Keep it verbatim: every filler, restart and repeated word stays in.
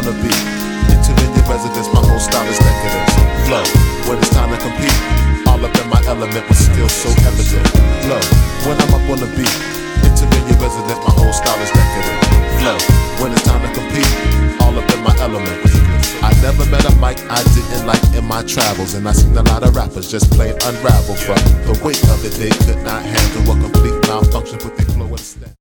wanna be. Entering your residence, my whole style is decadence. Flow, when it's time to compete, all up in my element with skills so evident. Flow, when I'm up on the beat, entering your residence, my whole style is decadent. Flow, when it's time to compete, all up in my element. I never met a mic I didn't like in my travels, and I seen a lot of rappers just plain unravel. But the weight of it, they could not handle a complete malfunction with their flow and step.